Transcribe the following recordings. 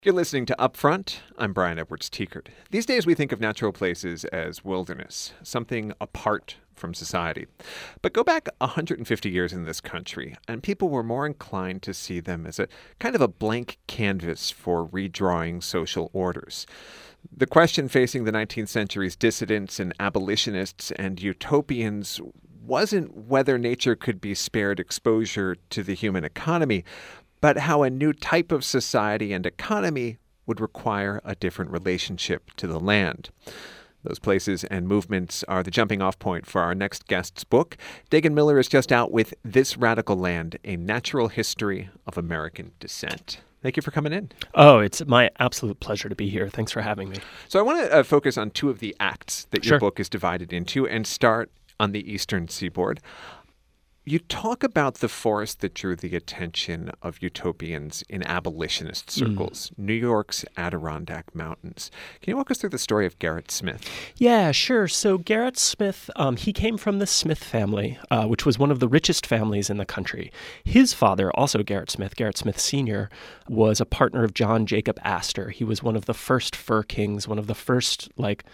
You're listening to Upfront. I'm Brian Edwards-Tiekert. These days we think of natural places as wilderness, something apart from society. But go back 150 years in this country, and people were more inclined to see them as a kind of a blank canvas for redrawing social orders. The question facing the 19th century's dissidents and abolitionists and utopians wasn't whether nature could be spared exposure to the human economy, but how a new type of society and economy would require a different relationship to the land. Those places and movements are the jumping-off point for our next guest's book. Dagan Miller is just out with This Radical Land, A Natural History of American Descent. Thank you for coming in. Oh, it's my absolute pleasure to be here. Thanks for having me. So I want to focus on two of the acts that your book is divided into and start on the eastern seaboard. You talk about the forest that drew the attention of utopians in abolitionist circles, New York's Adirondack Mountains. Can you walk us through the story of Gerrit Smith? Yeah, sure. So Gerrit Smith, he came from the Smith family, which was one of the richest families in the country. His father, also Gerrit Smith Sr., was a partner of John Jacob Astor. He was one of the first fur kings, one of the first,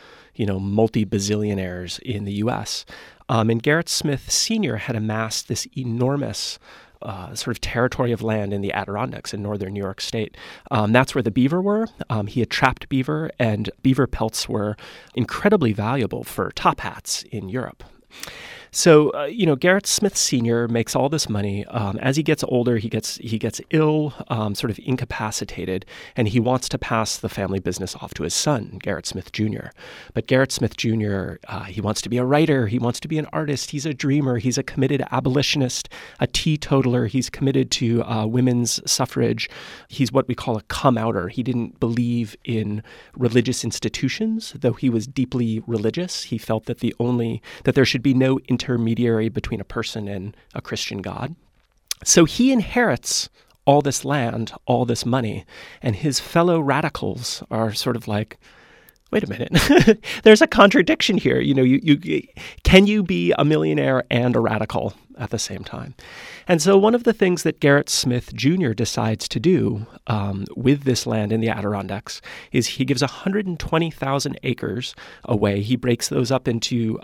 multi-bazillionaires in the U.S., and Gerrit Smith Sr. had amassed this enormous sort of territory of land in the Adirondacks in northern New York State. That's where the beaver were. He had trapped beaver, and beaver pelts were incredibly valuable for top hats in Europe. So, Gerrit Smith Sr. makes all this money. As he gets older, he gets ill, sort of incapacitated, and he wants to pass the family business off to his son, Gerrit Smith Jr. But Gerrit Smith Jr., he wants to be a writer. He wants to be an artist. He's a dreamer. He's a committed abolitionist, a teetotaler. He's committed to women's suffrage. He's what we call a come-outer. He didn't believe in religious institutions, though he was deeply religious. He felt that that there should be no intermediary between a person and a Christian God. So he inherits all this land, all this money, and his fellow radicals are sort of like, wait a minute, there's a contradiction here. Can you be a millionaire and a radical at the same time? And so one of the things that Gerrit Smith Jr. decides to do with this land in the Adirondacks is he gives 120,000 acres away. He breaks those up into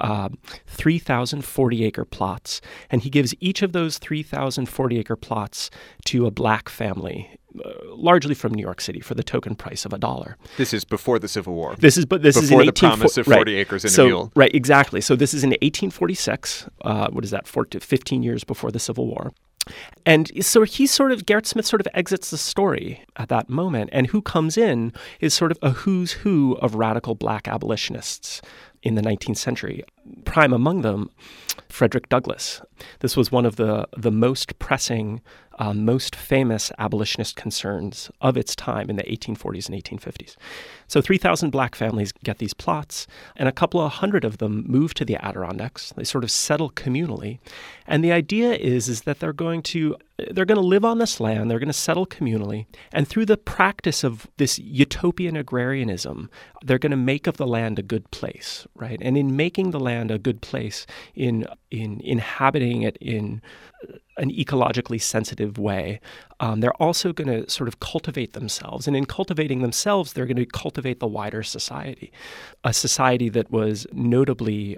3,040-acre plots, and he gives each of those 3,040-acre plots to a black family, largely from New York City, for the token price of $1. This is before the Civil War. This is before the promise of 40 acres and a mule. Right, exactly. So this is in 1846. What is that? 15 years before the Civil War. And so Gerrit Smith sort of exits the story at that moment. And who comes in is sort of a who's who of radical black abolitionists in the 19th century. Prime among them, Frederick Douglass. This was one of the most pressing, most famous abolitionist concerns of its time in the 1840s and 1850s. So 3,000 black families get these plots, and a couple of hundred of them move to the Adirondacks. They sort of settle communally. And the idea is that they're going to live on this land, they're going to settle communally, and through the practice of this utopian agrarianism, they're going to make of the land a good place, right? And in making the land a good place, in inhabiting it in an ecologically sensitive way, they're also going to sort of cultivate themselves. And in cultivating themselves, they're going to cultivate the wider society, a society that was notably,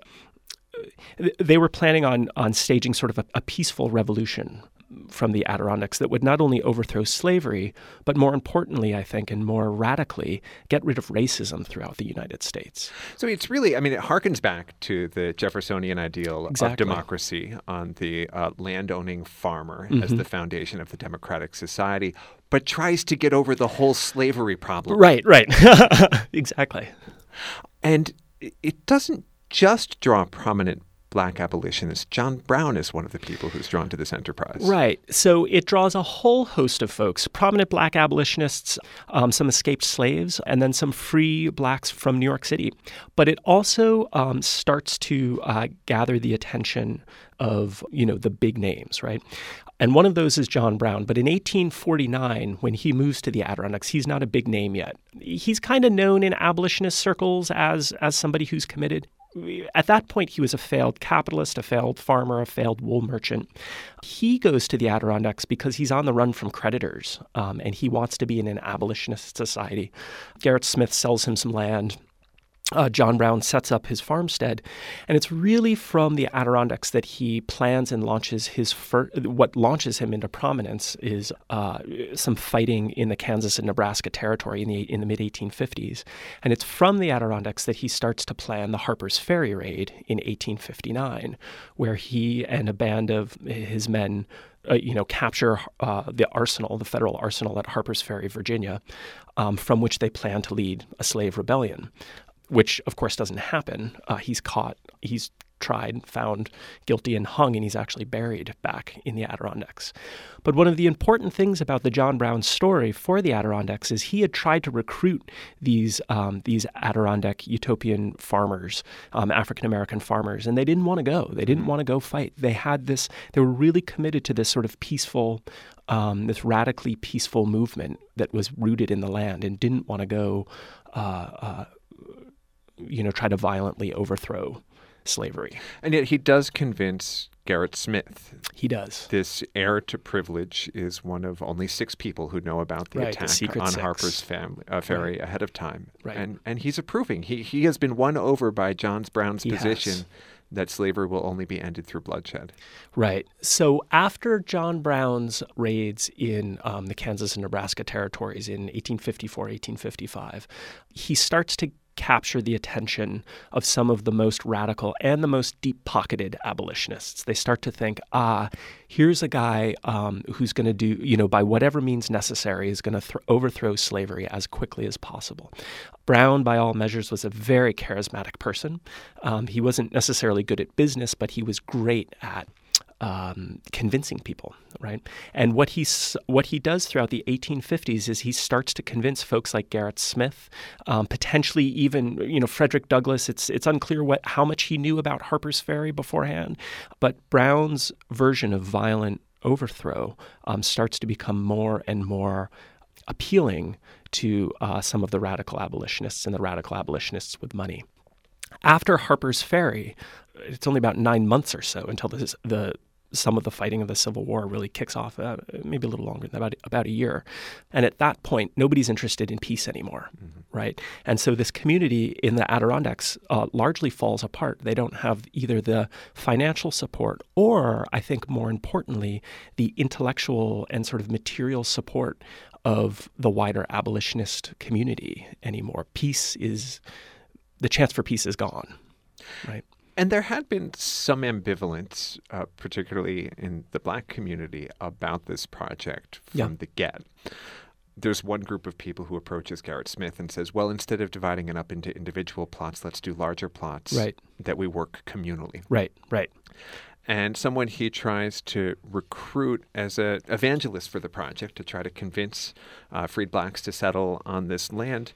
they were planning on staging sort of a peaceful revolution from the Adirondacks that would not only overthrow slavery, but more importantly, I think, and more radically, get rid of racism throughout the United States. So it's really, it harkens back to the Jeffersonian ideal of democracy on the landowning farmer as the foundation of the democratic society, but tries to get over the whole slavery problem. Right. Exactly. And it doesn't just draw prominent black abolitionists. John Brown is one of the people who's drawn to this enterprise. Right. So it draws a whole host of folks, prominent black abolitionists, some escaped slaves, and then some free blacks from New York City. But it also starts to gather the attention of, the big names, right? And one of those is John Brown. But in 1849, when he moves to the Adirondacks, he's not a big name yet. He's kind of known in abolitionist circles as somebody who's committed. at that point, he was a failed capitalist, a failed farmer, a failed wool merchant. He goes to the Adirondacks because he's on the run from creditors, and he wants to be in an abolitionist society. Gerrit Smith sells him some land. John Brown sets up his farmstead, and it's really from the Adirondacks that he plans and launches what launches him into prominence is some fighting in the Kansas and Nebraska territory in the mid-1850s. And it's from the Adirondacks that he starts to plan the Harper's Ferry raid in 1859, where he and a band of his men capture the federal arsenal at Harper's Ferry, Virginia, from which they plan to lead a slave rebellion, which, of course, doesn't happen. He's caught, he's tried, found guilty, and hung, and he's actually buried back in the Adirondacks. But one of the important things about the John Brown story for the Adirondacks is he had tried to recruit these Adirondack utopian farmers, African-American farmers, and they didn't want to go. They didn't want to go fight. They were really committed to this sort of peaceful, this radically peaceful movement that was rooted in the land and didn't want to go try to violently overthrow slavery. And yet he does convince Gerrit Smith. He does. This heir to privilege is one of only 6 people who know about the attack on Harper's Ferry ahead of time. Right. And he's approving. He has been won over by John Brown's position that slavery will only be ended through bloodshed. Right. So after John Brown's raids in the Kansas and Nebraska territories in 1854, 1855, he starts to capture the attention of some of the most radical and the most deep-pocketed abolitionists. They start to think, here's a guy who's going to do, by whatever means necessary, is going to overthrow slavery as quickly as possible. Brown, by all measures, was a very charismatic person. He wasn't necessarily good at business, but he was great at convincing people, right? And what he does throughout the 1850s is he starts to convince folks like Gerrit Smith, potentially even Frederick Douglass. It's unclear how much he knew about Harper's Ferry beforehand, but Brown's version of violent overthrow starts to become more and more appealing to some of the radical abolitionists and the radical abolitionists with money. After Harper's Ferry, it's only about 9 months or so until some of the fighting of the Civil War really kicks off, maybe a little longer than about a year. And at that point, nobody's interested in peace anymore, right? And so this community in the Adirondacks largely falls apart. They don't have either the financial support or, I think more importantly, the intellectual and sort of material support of the wider abolitionist community anymore. The chance for peace is gone, right? And there had been some ambivalence, particularly in the Black community, about this project from the get. There's one group of people who approaches Gerrit Smith and says, well, instead of dividing it up into individual plots, let's do larger plots that we work communally. Right. And someone he tries to recruit as an evangelist for the project to try to convince freed Blacks to settle on this land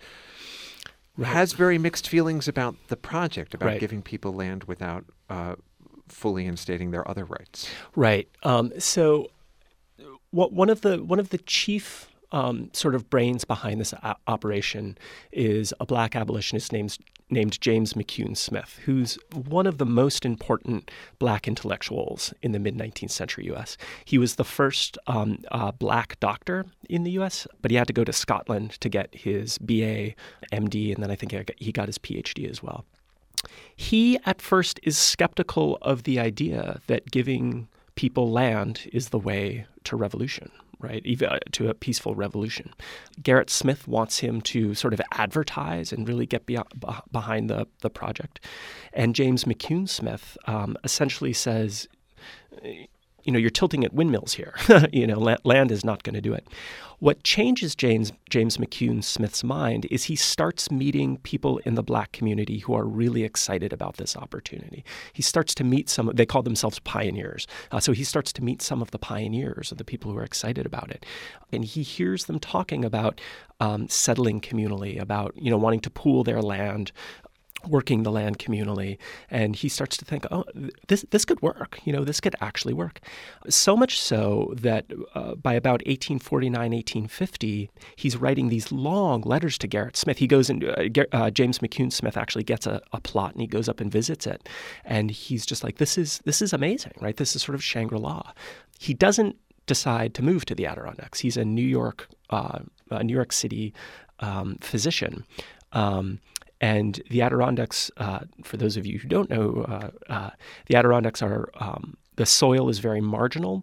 has very mixed feelings about the project, about giving people land without fully instating their other rights. Right. So one of the chief sort of brains behind this operation is a Black abolitionist named James McCune Smith, who's one of the most important Black intellectuals in the mid-19th century U.S. He was the first Black doctor in the U.S., but he had to go to Scotland to get his B.A., M.D., and then I think he got his Ph.D. as well. He, at first, is skeptical of the idea that giving people land is the way to revolution, right, even to a peaceful revolution. Gerrit Smith wants him to sort of advertise and really get behind the project. And James McCune Smith essentially says, you're tilting at windmills here. Land is not going to do it. What changes James McCune Smith's mind is he starts meeting people in the Black community who are really excited about this opportunity. He starts to meet they call themselves pioneers. So he starts to meet some of the pioneers, or the people who are excited about it. And he hears them talking about settling communally, about wanting to pool their land, working the land communally, and he starts to think, oh, this could work. This could actually work. So much so that by about 1849, 1850, he's writing these long letters to Gerrit Smith. He goes and James McCune Smith actually gets a plot, and he goes up and visits it, and he's just like, this is amazing, right? This is sort of Shangri-La. He doesn't decide to move to the Adirondacks. He's a New York City physician. And the Adirondacks, for those of you who don't know, the Adirondacks are the soil is very marginal.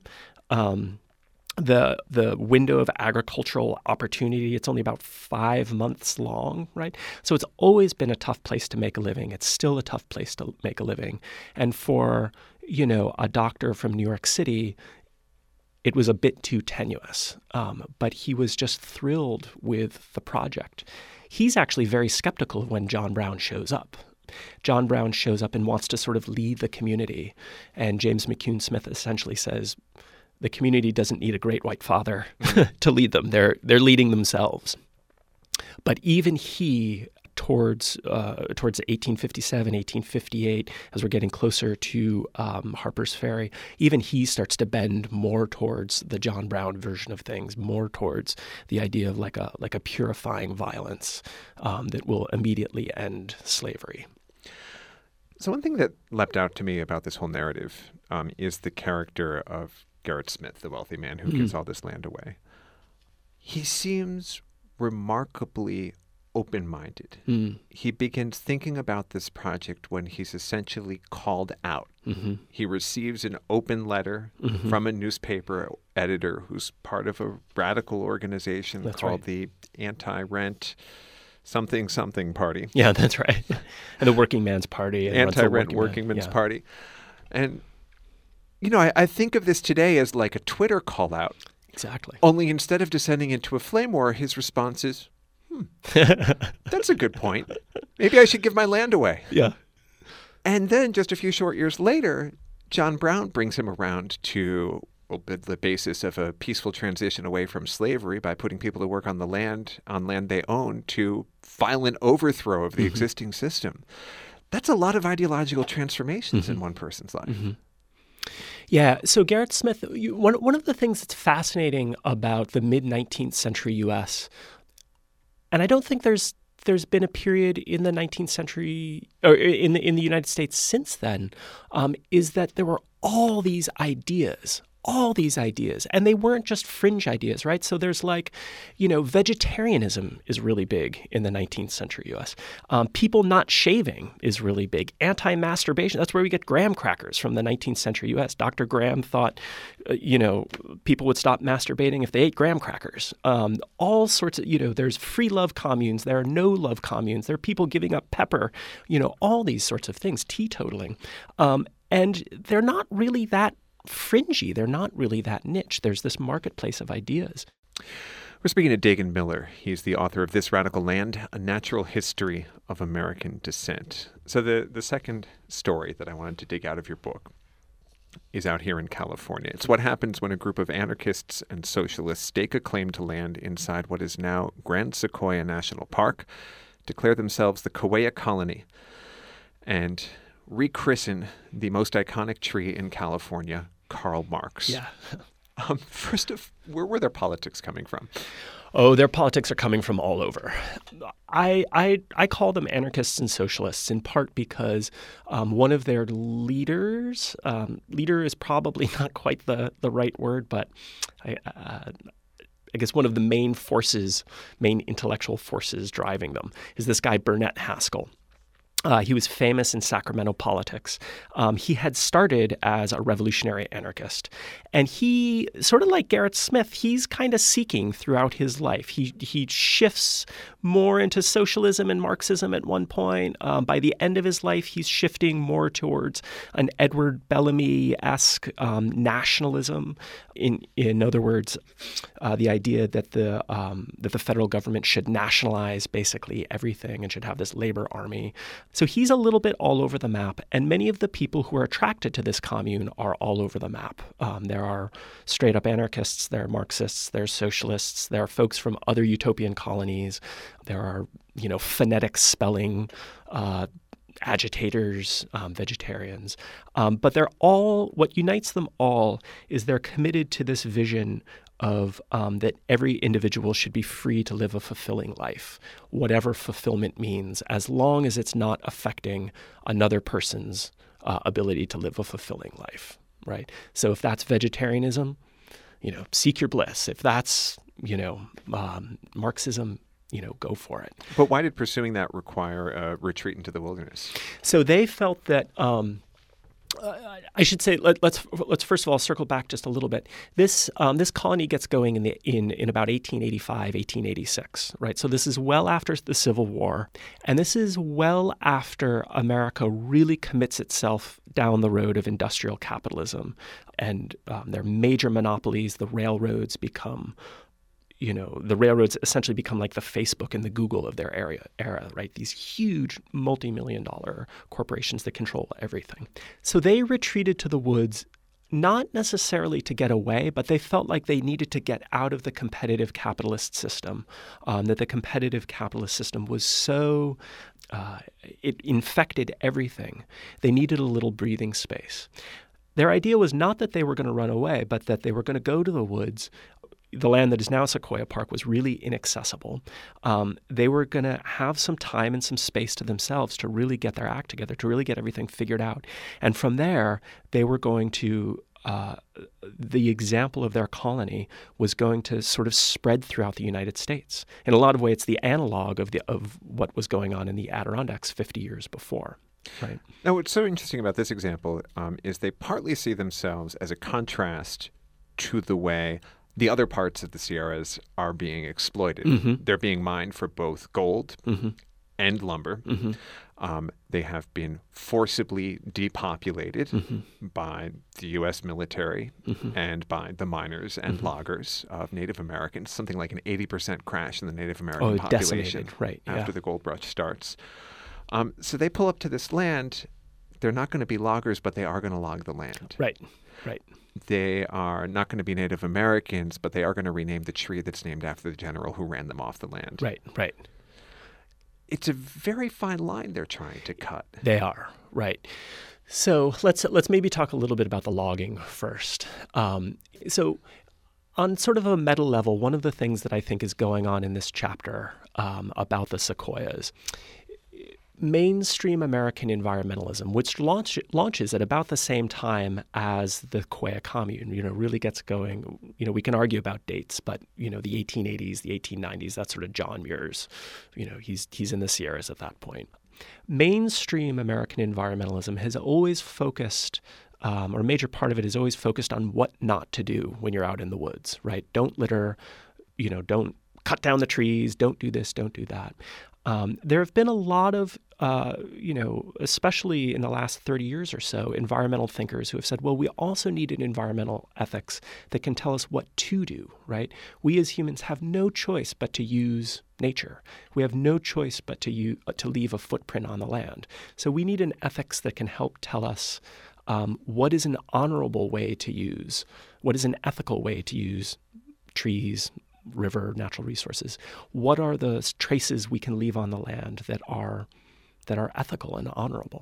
The window of agricultural opportunity, it's only about 5 months long, right? So it's always been a tough place to make a living. It's still a tough place to make a living. And for, a doctor from New York City, it was a bit too tenuous. But he was just thrilled with the project. He's actually very skeptical of when John Brown shows up. John Brown shows up and wants to sort of lead the community. And James McCune Smith essentially says, the community doesn't need a great white father to lead them. They're leading themselves. But even he, towards 1857, 1858, as we're getting closer to Harper's Ferry, even he starts to bend more towards the John Brown version of things, more towards the idea of like a purifying violence that will immediately end slavery. So one thing that leapt out to me about this whole narrative is the character of Gerrit Smith, the wealthy man who gives all this land away. He seems remarkably open-minded. He begins thinking about this project when he's essentially called out. He receives an open letter from a newspaper editor who's part of a radical organization called the Anti-Rent something Party. Yeah, that's right. And the Working Man's Party. And Anti-Rent Working Man's Party. And, I think of this today as like a Twitter call out. Exactly. Only instead of descending into a flame war, his response is, that's a good point. Maybe I should give my land away. Yeah. And then just a few short years later, John Brown brings him around to the basis of a peaceful transition away from slavery by putting people to work on land they own, to violent overthrow of the existing system. That's a lot of ideological transformations in one person's life. Yeah. So Gerrit Smith, one of the things that's fascinating about the mid-19th century U.S., and I don't think there's been a period in the 19th century or in the United States since then, is that there were all these ideas, and they weren't just fringe ideas, right? So there's vegetarianism is really big in the 19th century U.S. People not shaving is really big. Anti-masturbation, that's where we get graham crackers from the 19th century U.S. Dr. Graham thought, people would stop masturbating if they ate graham crackers. All sorts of, there's free love communes. There are no love communes. There are people giving up pepper, all these sorts of things, teetotaling. And they're not really that fringy. They're not really that niche. There's this marketplace of ideas. We're speaking to Dagan Miller. He's the author of This Radical Land, A Natural History of American Descent. So the second story that I wanted to dig out of your book is out here in California. It's what happens when a group of anarchists and socialists stake a claim to land inside what is now Grand Sequoia National Park, declare themselves the Cahuilla Colony, and rechristen the most iconic tree in California, Karl Marx. Yeah. First of, where were their politics coming from? Oh, their politics are coming from all over. I call them anarchists and socialists in part because one of their leaders, leader is probably not quite the right word, but I guess one of the main intellectual forces driving them is this guy, Burnett Haskell. He was famous in Sacramento politics. He had started as a revolutionary anarchist. And he, sort of like Gerrit Smith, he's kind of seeking throughout his life. He shifts more into socialism and Marxism at one point. By the end of his life, he's shifting more towards an Edward Bellamy-esque nationalism. In other words, the idea that the federal government should nationalize basically everything and should have this labor army. So he's a little bit all over the map, and many of the people who are attracted to this commune are all over the map. There are straight-up anarchists, there are Marxists, there are socialists, there are folks from other utopian colonies, there are phonetic spelling agitators, vegetarians. But what unites them all is they're committed to this vision of that every individual should be free to live a fulfilling life, whatever fulfillment means, as long as it's not affecting another person's ability to live a fulfilling life, right? So if that's vegetarianism, seek your bliss. If that's, Marxism, go for it. But why did pursuing that require a retreat into the wilderness? So they felt that I should say let's first of all circle back just a little bit. This colony gets going in about 1885, 1886, right? So this is well after the Civil War, and this is well after America really commits itself down the road of industrial capitalism, and their major monopolies, the railroads essentially become like the Facebook and the Google of their era, right? These huge multi-million-dollar corporations that control everything. So they retreated to the woods, not necessarily to get away, but they felt like they needed to get out of the competitive capitalist system, that the competitive capitalist system was so, it infected everything. They needed a little breathing space. Their idea was not that they were going to run away, but that they were going to go to the woods. The land that is now Sequoia Park was really inaccessible. They were going to have some time and some space to themselves to really get their act together, to really get everything figured out. And from there, they were going to, the example of their colony was going to sort of spread throughout the United States. In a lot of ways, it's the analog of what was going on in the Adirondacks 50 years before. Right. Now, what's so interesting about this example is they partly see themselves as a contrast to the way the other parts of the Sierras are being exploited. Mm-hmm. They're being mined for both gold mm-hmm. and lumber. Mm-hmm. They have been forcibly depopulated mm-hmm. by the U.S. military mm-hmm. and by the miners and mm-hmm. loggers of Native Americans, something like an 80% crash in the Native American population decimated. Right, after the gold rush starts. So they pull up to this land. They're not going to be loggers, but they are going to log the land. Right. They are not going to be Native Americans, but they are going to rename the tree that's named after the general who ran them off the land. Right. It's a very fine line they're trying to cut. They are, right. So let's maybe talk a little bit about the logging first. So on sort of a meta level, one of the things that I think is going on in this chapter about the sequoias, mainstream American environmentalism, which launches at about the same time as the Quechua Commune, really gets going. We can argue about dates, but, the 1880s, the 1890s, that's sort of John Muir's, he's in the Sierras at that point. Mainstream American environmentalism has always focused, or a major part of it is always focused on what not to do when you're out in the woods, right? Don't litter, don't cut down the trees, don't do this, don't do that. There have been a lot of, especially in the last 30 years or so, environmental thinkers who have said, well, we also need an environmental ethics that can tell us what to do, right? We as humans have no choice but to use nature. We have no choice but to leave a footprint on the land. So we need an ethics that can help tell us what is an honorable way to use, what is an ethical way to use trees, river, natural resources. What are the traces we can leave on the land that are ethical and honorable?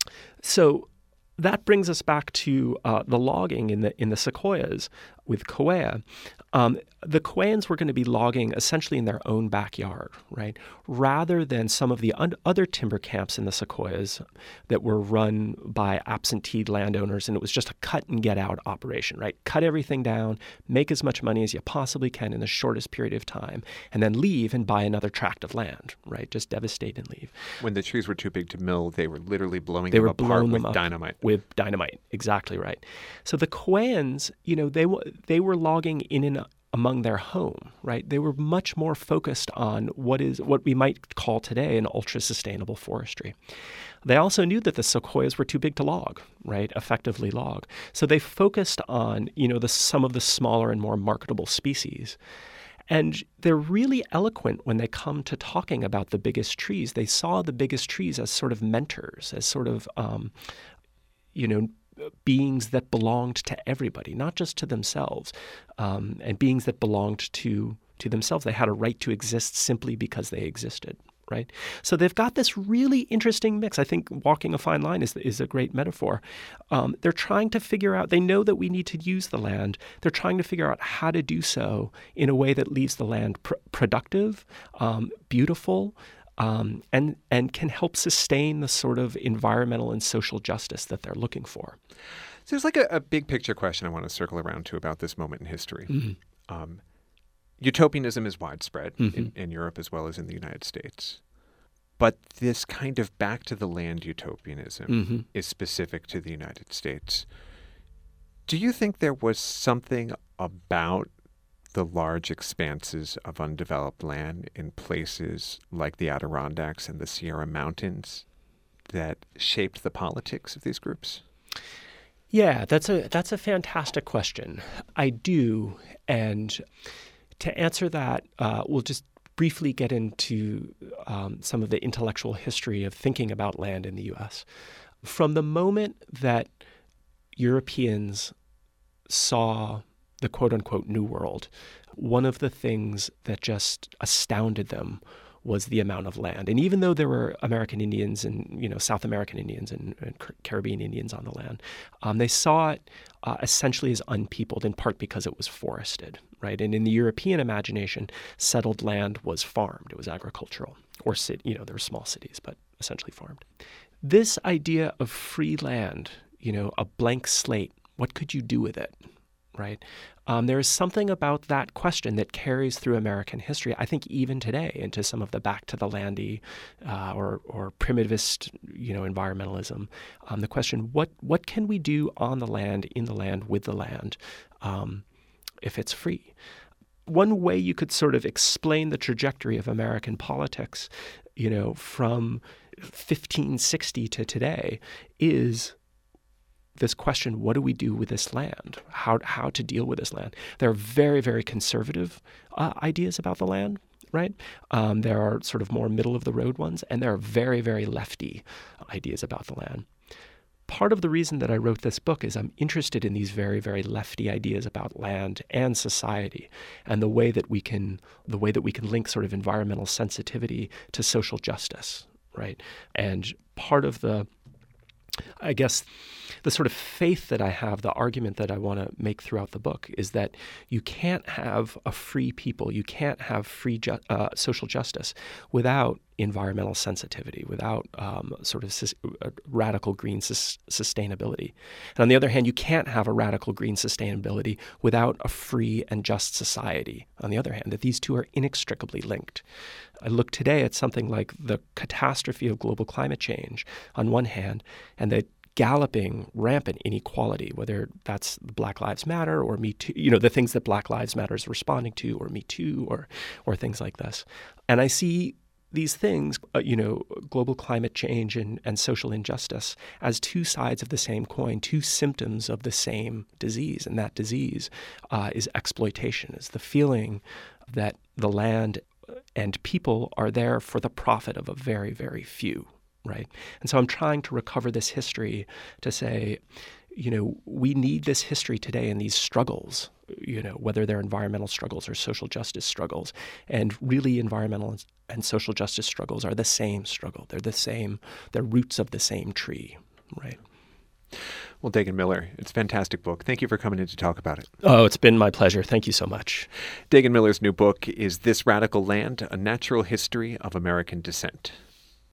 So that brings us back to the logging in the sequoias with Quechua. The Quechans were going to be logging essentially in their own backyard, right? Rather than some of the other timber camps in the sequoias that were run by absentee landowners, and it was just a cut and get out operation, right? Cut everything down, make as much money as you possibly can in the shortest period of time, and then leave and buy another tract of land, right? Just devastate and leave. When the trees were too big to mill, they were literally blowing them apart with dynamite. With dynamite, exactly right. So the Quechans, they were logging in and among their home, right? They were much more focused on what we might call today an ultra-sustainable forestry. They also knew that the sequoias were too big to log, right? Effectively log. So they focused on, some of the smaller and more marketable species. And they're really eloquent when they come to talking about the biggest trees. They saw the biggest trees as sort of mentors, as sort of, beings that belonged to everybody, not just to themselves, and beings that belonged to themselves. They had a right to exist simply because they existed. right? So they've got this really interesting mix. I think walking a fine line is a great metaphor. They're trying to figure out, they know that we need to use the land. They're trying to figure out how to do so in a way that leaves the land productive, beautiful, and can help sustain the sort of environmental and social justice that they're looking for. So there's like a big picture question I want to circle around to about this moment in history. Mm-hmm. Utopianism is widespread Mm-hmm. in Europe as well as in the United States. But this kind of back to the land utopianism Mm-hmm. is specific to the United States. Do you think there was something about the large expanses of undeveloped land in places like the Adirondacks and the Sierra Mountains that shaped the politics of these groups? Yeah, that's a fantastic question. I do, and to answer that, we'll just briefly get into some of the intellectual history of thinking about land in the U.S. From the moment that Europeans saw the quote-unquote New World, one of the things that just astounded them was the amount of land. And even though there were American Indians and South American Indians and Caribbean Indians on the land, they saw it essentially as unpeopled, in part because it was forested, right? And in the European imagination, settled land was farmed. It was agricultural, or there were small cities, but essentially farmed. This idea of free land, a blank slate, what could you do with it? Right? There is something about that question that carries through American history, I think even today, into some of the back to the landy or primitivist, environmentalism. The question, what can we do on the land, in the land, with the land, if it's free? One way you could sort of explain the trajectory of American politics, from 1560 to today is this question, what do we do with this land? How to deal with this land? There are very, very conservative ideas about the land, right? There are sort of more middle-of-the-road ones, and there are very, very lefty ideas about the land. Part of the reason that I wrote this book is I'm interested in these very, very lefty ideas about land and society, and the way that we can link sort of environmental sensitivity to social justice, right? And part of the sort of faith that I have, the argument that I want to make throughout the book is that you can't have a free people, you can't have free social justice without environmental sensitivity, without sort of radical green sustainability. And on the other hand, you can't have a radical green sustainability without a free and just society. On the other hand, that these two are inextricably linked. I look today at something like the catastrophe of global climate change on one hand, and the galloping, rampant inequality, whether that's Black Lives Matter or Me Too, the things that Black Lives Matter is responding to, or Me Too, or things like this. And I see these things, global climate change and social injustice, as two sides of the same coin, two symptoms of the same disease. And that disease is exploitation, is the feeling that the land and people are there for the profit of a very, very few, right? And so I'm trying to recover this history to say, we need this history today in these struggles, whether they're environmental struggles or social justice struggles. And really environmental and social justice struggles are the same struggle. They're the same, they're roots of the same tree, right? Well, Dagan Miller, it's a fantastic book. Thank you for coming in to talk about it. Oh, it's been my pleasure. Thank you so much. Dagan Miller's new book is This Radical Land, A Natural History of American Descent.